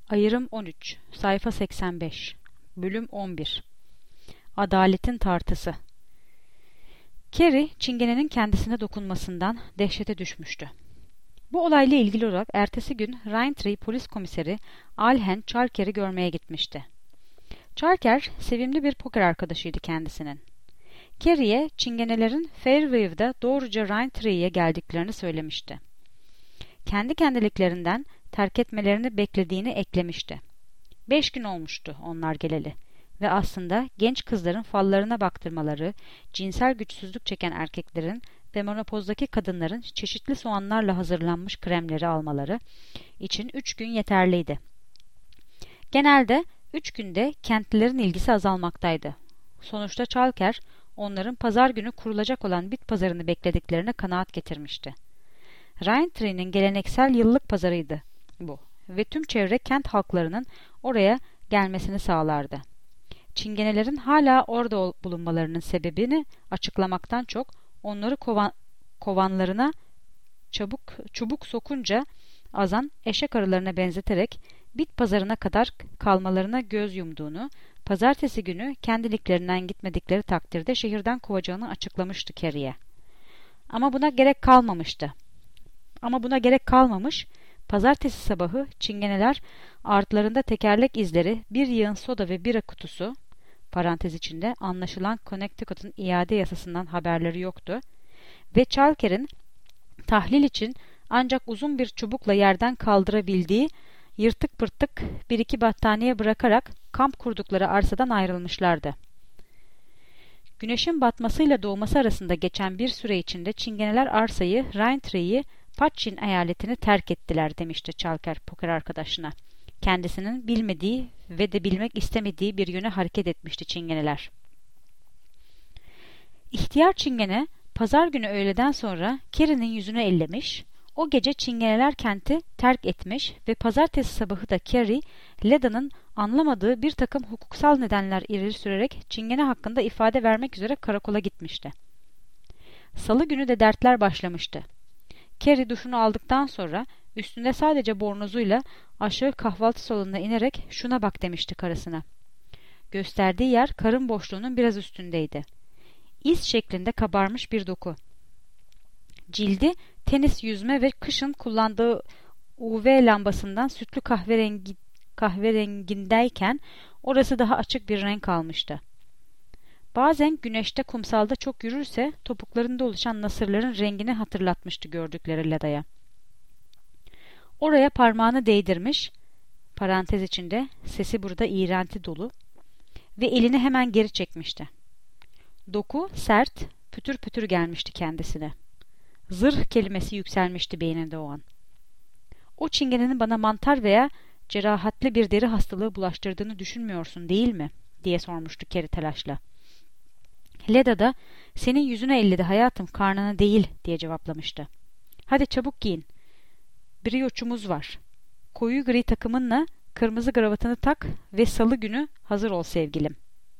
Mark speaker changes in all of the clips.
Speaker 1: Ayrım 13, sayfa 85, bölüm 11. Adaletin tartısı. Carrie, çingenenin kendisine dokunmasından dehşete düşmüştü. Bu olayla ilgili olarak ertesi gün Raintree polis komiseri Alhen Charker'i görmeye gitmişti. Charker, sevimli bir poker arkadaşıydı kendisinin. Carrie'ye çingenelerin Fairview'da doğruca Raintree'ye geldiklerini söylemişti. Kendi kendiliklerinden terk etmelerini beklediğini eklemişti. 5 gün olmuştu onlar geleli ve aslında genç kızların fallarına baktırmaları, cinsel güçsüzlük çeken erkeklerin ve menopozdaki kadınların çeşitli soğanlarla hazırlanmış kremleri almaları için 3 gün yeterliydi. Genelde 3 günde kentlilerin ilgisi azalmaktaydı. Sonuçta Charker, onların pazar günü kurulacak olan bit pazarını beklediklerine kanaat getirmişti. Raintree'nin geleneksel yıllık pazarıydı bu ve tüm çevre kent halklarının oraya gelmesini sağlardı. Çingenelerin hala orada bulunmalarının sebebini açıklamaktan çok onları kovanlarına çubuk sokunca azan eşek arılarına benzeterek bit pazarına kadar kalmalarına göz yumduğunu, pazartesi günü kendiliklerinden gitmedikleri takdirde şehirden kovacağını açıklamıştı Carrie'ye. Ama buna gerek kalmamış, pazartesi sabahı çingeneler artlarında tekerlek izleri, bir yığın soda ve bira kutusu, parantez içinde anlaşılan Connecticut'un iade yasasından haberleri yoktu ve Charker'in tahlil için ancak uzun bir çubukla yerden kaldırabildiği yırtık pırtık bir iki battaniye bırakarak kamp kurdukları arsadan ayrılmışlardı. Güneşin batmasıyla doğması arasında geçen bir süre içinde çingeneler arsayı, Raintree'yi, Patchin eyaletini terk ettiler demişti Charker poker arkadaşına. Kendisinin bilmediği ve de bilmek istemediği bir yöne hareket etmişti çingeneler. İhtiyar çingene pazar günü öğleden sonra Carrie'nin yüzünü ellemiş, o gece çingeneler kenti terk etmiş ve pazartesi sabahı da Carrie, Leda'nın anlamadığı bir takım hukuksal nedenler ileri sürerek çingene hakkında ifade vermek üzere karakola gitmişti. Salı günü de dertler başlamıştı. Carrie duşunu aldıktan sonra üstünde sadece bornozuyla aşağı kahvaltı salonuna inerek şuna bak demişti karısına. Gösterdiği yer karın boşluğunun biraz üstündeydi. İz şeklinde kabarmış bir doku. Cildi tenis yüzme ve kışın kullandığı UV lambasından sütlü kahverengindeyken orası daha açık bir renk almıştı. Bazen güneşte kumsalda çok yürürse topuklarında oluşan nasırların rengini hatırlatmıştı gördükleri Leda'ya. Oraya parmağını değdirmiş, parantez içinde sesi burada iğrenti dolu ve elini hemen geri çekmişti. Doku sert, pütür pütür gelmişti kendisine. Zırh kelimesi yükselmişti beyninde o an. O çingenenin bana mantar veya cerahatli bir deri hastalığı bulaştırdığını düşünmüyorsun değil mi? Diye sormuştu Carrie telaşla. Leda da senin yüzüne elledi hayatım, karnına değil diye cevaplamıştı. Hadi çabuk giyin. Brioçumuz var. Koyu gri takımınla kırmızı kravatını tak ve salı günü hazır ol sevgilim.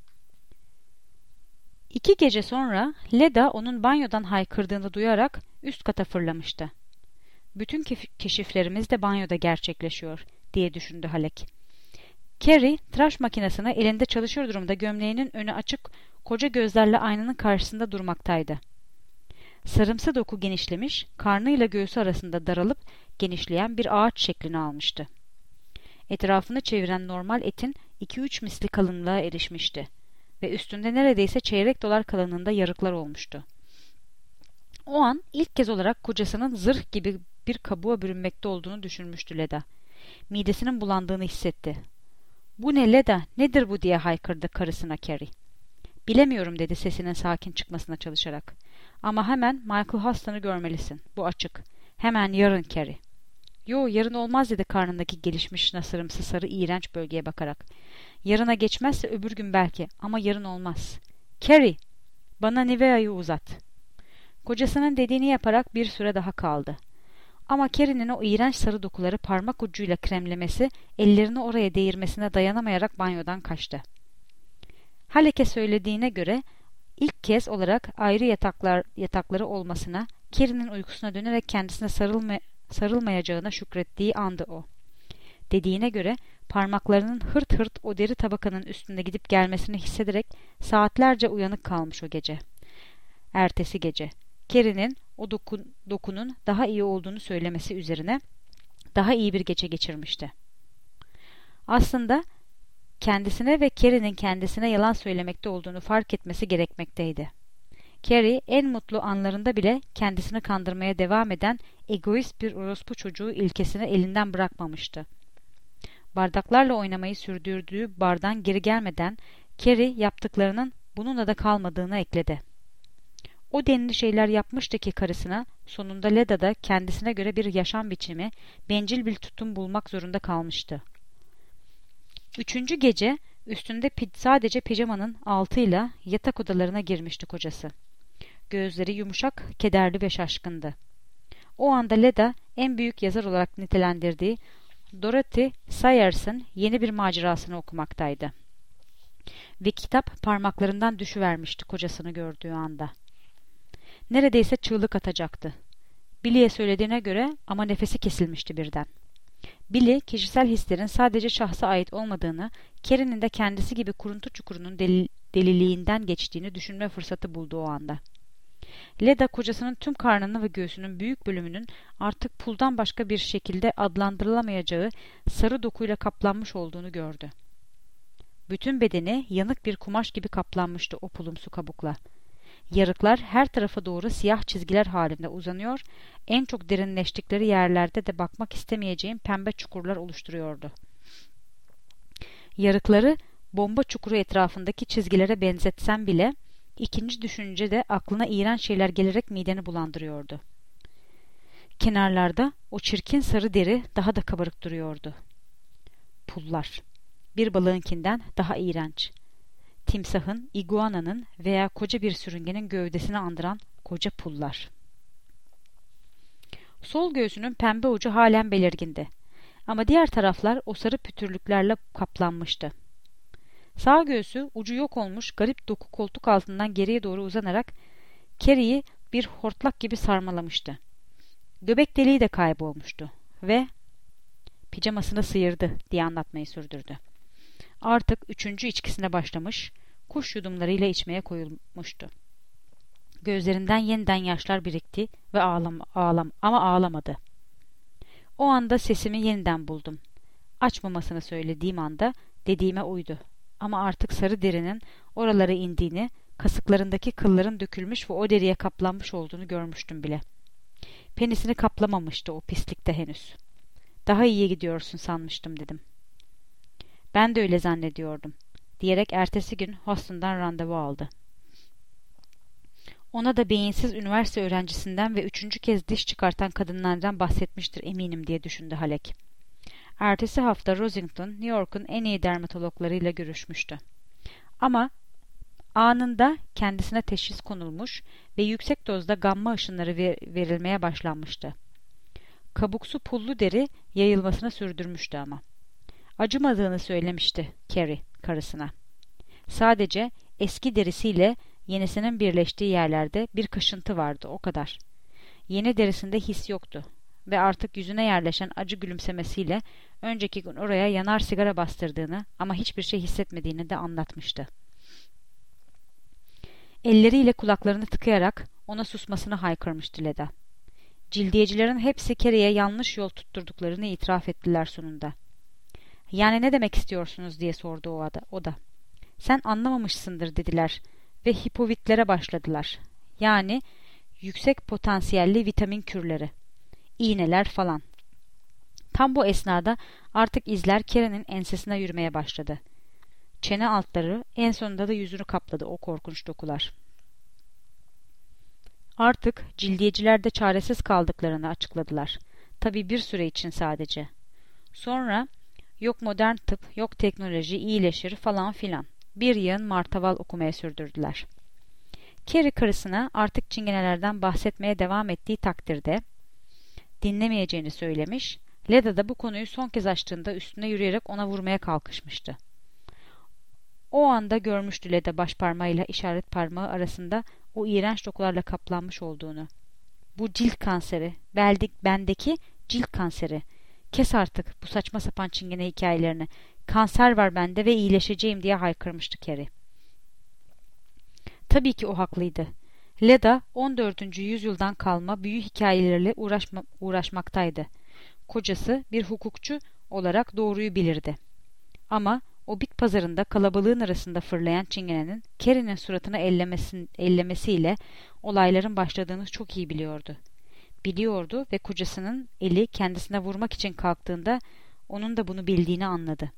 Speaker 1: 2 gece sonra Leda onun banyodan haykırdığını duyarak üst kata fırlamıştı. Bütün keşiflerimiz de banyoda gerçekleşiyor diye düşündü Halek. Carrie tıraş makinesine elinde çalışır durumda gömleğinin önü açık koca gözlerle aynanın karşısında durmaktaydı. Sarımsı doku genişlemiş, karnıyla göğsü arasında daralıp genişleyen bir ağaç şeklini almıştı. Etrafını çeviren normal etin 2-3 misli kalınlığa erişmişti ve üstünde neredeyse çeyrek dolar kalınlığında yarıklar olmuştu. O an ilk kez olarak kocasının zırh gibi bir kabuğa bürünmekte olduğunu düşünmüştü Leda. Midesinin bulandığını hissetti. "Bu ne Leda, nedir bu?" diye haykırdı karısına Carrie. "Bilemiyorum" dedi sesinin sakin çıkmasına çalışarak. "Ama hemen Michael Huston'u görmelisin. Bu açık. Hemen yarın Carrie." "Yo, yarın olmaz" dedi karnındaki gelişmiş nasırımsı sarı iğrenç bölgeye bakarak. "Yarına geçmezse öbür gün belki ama yarın olmaz." "Carrie, bana Nivea'yı uzat." Kocasının dediğini yaparak bir süre daha kaldı. Ama Carrie'nin o iğrenç sarı dokuları parmak ucuyla kremlemesi, ellerini oraya değirmesine dayanamayarak banyodan kaçtı. Halek'e söylediğine göre ilk kez olarak ayrı yatakları olmasına, Carrie'nin uykusuna dönerek kendisine sarılmayacağına şükrettiği andı o. Dediğine göre parmaklarının hırt hırt o deri tabakanın üstünde gidip gelmesini hissederek saatlerce uyanık kalmış o gece. Ertesi gece Carrie'nin o dokunun daha iyi olduğunu söylemesi üzerine daha iyi bir gece geçirmişti. Aslında kendisine ve Carrie'nin kendisine yalan söylemekte olduğunu fark etmesi gerekmekteydi. Carrie en mutlu anlarında bile kendisini kandırmaya devam eden egoist bir orospu çocuğu ilkesini elinden bırakmamıştı. Bardaklarla oynamayı sürdürdüğü bardan geri gelmeden Carrie yaptıklarının bununla da kalmadığını ekledi. O denli şeyler yapmıştı ki karısına, sonunda Leda'da kendisine göre bir yaşam biçimi, bencil bir tutum bulmak zorunda kalmıştı. 3. gece üstünde sadece pijamanın altıyla yatak odalarına girmişti kocası. Gözleri yumuşak, kederli ve şaşkındı. O anda Leda en büyük yazar olarak nitelendirdiği Dorothy Sayers'ın yeni bir macerasını okumaktaydı. Ve kitap parmaklarından düşüvermişti kocasını gördüğü anda. Neredeyse çığlık atacaktı. Billy'e söylediğine göre ama nefesi kesilmişti birden. Billy, kişisel hislerin sadece şahsa ait olmadığını, Carrie'nin de kendisi gibi kuruntu çukurunun deliliğinden geçtiğini düşünme fırsatı buldu o anda. Leda, kocasının tüm karnının ve göğsünün büyük bölümünün artık puldan başka bir şekilde adlandırılamayacağı sarı dokuyla kaplanmış olduğunu gördü. Bütün bedeni yanık bir kumaş gibi kaplanmıştı o pulumsu kabukla. Yarıklar her tarafa doğru siyah çizgiler halinde uzanıyor, en çok derinleştikleri yerlerde de bakmak istemeyeceğim pembe çukurlar oluşturuyordu. Yarıkları bomba çukuru etrafındaki çizgilere benzetsem bile, ikinci düşüncede aklına iğrenç şeyler gelerek mideni bulandırıyordu. Kenarlarda o çirkin sarı deri daha da kabarık duruyordu. Pullar. Bir balığınkinden daha iğrenç. Timsahın, iguananın veya koca bir sürüngenin gövdesini andıran koca pullar. Sol göğsünün pembe ucu halen belirgindi. Ama diğer taraflar o sarı pütürlüklerle kaplanmıştı. Sağ göğsü ucu yok olmuş garip doku koltuk altından geriye doğru uzanarak Carrie'yi bir hortlak gibi sarmalamıştı. Göbek deliği de kaybolmuştu ve pijamasını sıyırdı diye anlatmayı sürdürdü. Artık 3. içkisine başlamış, kuş yudumlarıyla içmeye koyulmuştu. Gözlerinden yeniden yaşlar birikti ve ama ağlamadı. O anda sesimi yeniden buldum. Açmamasını söylediğim anda dediğime uydu. Ama artık sarı derinin oralara indiğini, kasıklarındaki kılların dökülmüş ve o deriye kaplanmış olduğunu görmüştüm bile. Penisini kaplamamıştı o pislikte henüz. Daha iyiye gidiyorsun sanmıştım dedim. Ben de öyle zannediyordum, diyerek ertesi gün Houston'dan randevu aldı. Ona da beyinsiz üniversite öğrencisinden ve 3. kez diş çıkartan kadınlardan bahsetmiştir eminim diye düşündü Halek. Ertesi hafta Rosington, New York'un en iyi dermatologlarıyla görüşmüştü. Ama anında kendisine teşhis konulmuş ve yüksek dozda gamma ışınları verilmeye başlanmıştı. Kabuksu pullu deri yayılmasını sürdürmüştü ama. Acımadığını söylemişti Carrie karısına. Sadece eski derisiyle yenisinin birleştiği yerlerde bir kaşıntı vardı, o kadar. Yeni derisinde his yoktu ve artık yüzüne yerleşen acı gülümsemesiyle önceki gün oraya yanar sigara bastırdığını ama hiçbir şey hissetmediğini de anlatmıştı. Elleriyle kulaklarını tıkayarak ona susmasını haykırmıştı Leda. Cildiyecilerin hepsi Carrie'ye yanlış yol tutturduklarını itiraf ettiler sonunda. Yani ne demek istiyorsunuz diye sordu o da. Sen anlamamışsındır dediler ve hipovitlere başladılar. Yani yüksek potansiyelli vitamin kürleri, iğneler falan. Tam bu esnada artık izler Carrie'nin ensesine yürümeye başladı. Çene altları, en sonunda da yüzünü kapladı o korkunç dokular. Artık cildiyeciler de çaresiz kaldıklarını açıkladılar. Tabii bir süre için sadece. Sonra yok modern tıp, yok teknoloji iyileşir falan filan. Bir yığın martaval okumaya sürdürdüler. Carrie karısına artık çingenelerden bahsetmeye devam ettiği takdirde dinlemeyeceğini söylemiş, Leda da bu konuyu son kez açtığında üstüne yürüyerek ona vurmaya kalkışmıştı. O anda görmüştü Leda başparmağıyla işaret parmağı arasında o iğrenç dokularla kaplanmış olduğunu. Bu cilt kanseri, bendeki cilt kanseri. Kes artık bu saçma sapan çingene hikayelerini. Kanser var bende ve iyileşeceğim diye haykırmıştı Carrie. Tabii ki o haklıydı. Leda 14. yüzyıldan kalma büyü hikayelerle uğraşmaktaydı. Kocası bir hukukçu olarak doğruyu bilirdi. Ama o bit pazarında kalabalığın arasında fırlayan çingenenin Carrie'nin suratını ellemesiyle olayların başladığını çok iyi biliyordu. Biliyordu ve kocasının eli kendisine vurmak için kalktığında onun da bunu bildiğini anladı.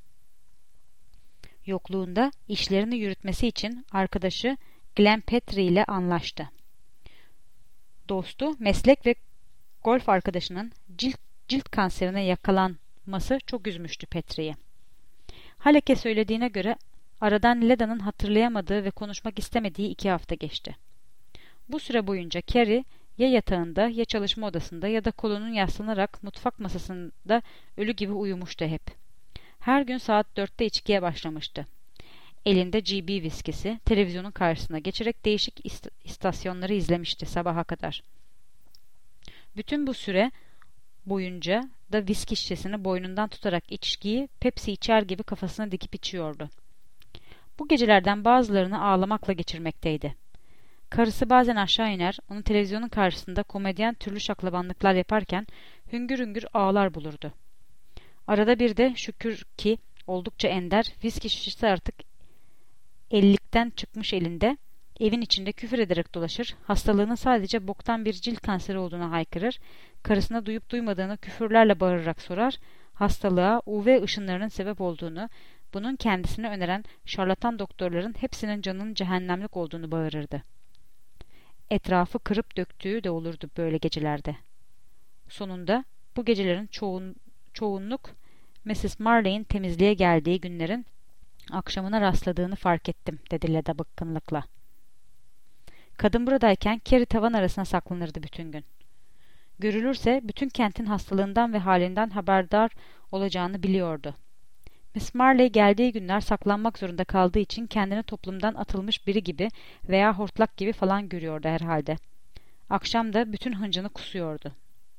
Speaker 1: Yokluğunda işlerini yürütmesi için arkadaşı Glenn Petrie ile anlaştı. Dostu, meslek ve golf arkadaşının cilt kanserine yakalanması çok üzmüştü Petrie'yi. Haleke söylediğine göre aradan Leda'nın hatırlayamadığı ve konuşmak istemediği 2 hafta geçti. Bu süre boyunca Carrie ya yatağında ya çalışma odasında ya da kolunun yaslanarak mutfak masasında ölü gibi uyumuştu hep. Her gün saat 4'te içkiye başlamıştı. Elinde GB viskisi, televizyonun karşısına geçerek değişik istasyonları izlemişti sabaha kadar. Bütün bu süre boyunca da viski şişesini boynundan tutarak içkiyi Pepsi içer gibi kafasına dikip içiyordu. Bu gecelerden bazılarını ağlamakla geçirmekteydi. Karısı bazen aşağı iner, onu televizyonun karşısında komedyen türlü şaklabanlıklar yaparken hüngür hüngür ağlar bulurdu. Arada bir de şükür ki oldukça ender, viski şişesi artık ellikten çıkmış elinde, evin içinde küfür ederek dolaşır, hastalığının sadece boktan bir cilt kanseri olduğuna haykırır, karısına duyup duymadığını küfürlerle bağırarak sorar, hastalığa UV ışınlarının sebep olduğunu, bunun kendisine öneren şarlatan doktorların hepsinin canının cehennemlik olduğunu bağırırdı. Etrafı kırıp döktüğü de olurdu böyle gecelerde. Sonunda bu gecelerin çoğunluk Mrs. Marley'in temizliğe geldiği günlerin akşamına rastladığını fark ettim, dedi Leda bıkkınlıkla. Kadın buradayken Carrie tavan arasına saklanırdı bütün gün. Görülürse bütün kentin hastalığından ve halinden haberdar olacağını biliyordu. Miss Marley geldiği günler saklanmak zorunda kaldığı için kendini toplumdan atılmış biri gibi veya hortlak gibi falan görüyordu herhalde. Akşam da bütün hıncını kusuyordu.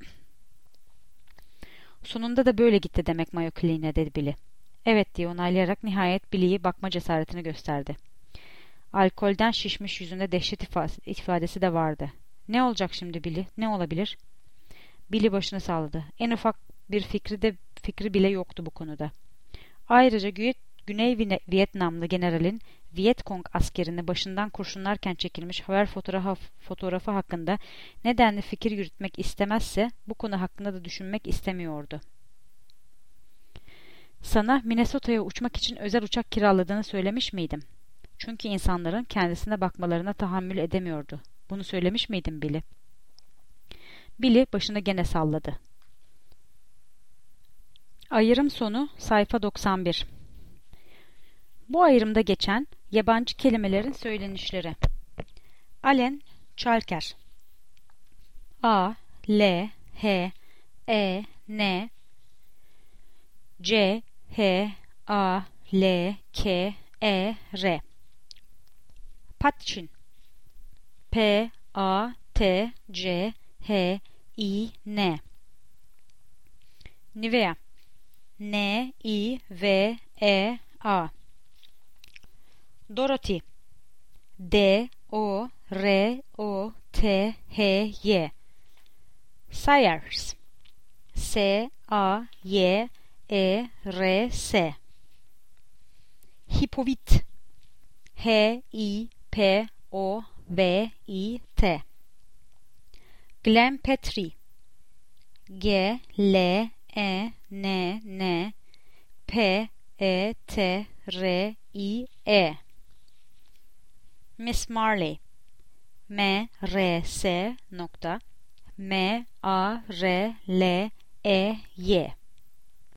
Speaker 1: Sonunda da böyle gitti demek Mayo Clinic'e, dedi Billy. Evet diye onaylayarak nihayet Billy'yi bakma cesaretini gösterdi. Alkolden şişmiş yüzünde dehşet ifadesi de vardı. Ne olacak şimdi Billy? Ne olabilir? Billy başını salladı. En ufak bir fikri bile yoktu bu konuda. Ayrıca Güney Vietnamlı generalin Vietcong askerini başından kurşunlarken çekilmiş haber fotoğrafı hakkında nedenli fikir yürütmek istemezse bu konu hakkında da düşünmek istemiyordu. Sana Minnesota'ya uçmak için özel uçak kiraladığını söylemiş miydim? Çünkü insanların kendisine bakmalarına tahammül edemiyordu. Bunu söylemiş miydim Billy? Billy başını gene salladı. Ayrım sonu sayfa 91. Bu ayrımda geçen yabancı kelimelerin söylenişleri. Allen Chalker A, L, H, E, N C, H, A, L, K, E, R Patchin P, A, T, C, H, I, N Nivea N, I, V, E, A Dorothy D, O, R, O, T, H, Y Sayers S, A, Y, E, R, S Hipovit H, I, P, O, V, I, T Glenn Petrie G, L, E, N, N P, E, T, R, I, E Miss Marley M, R, S, M, A, R, L, E, Y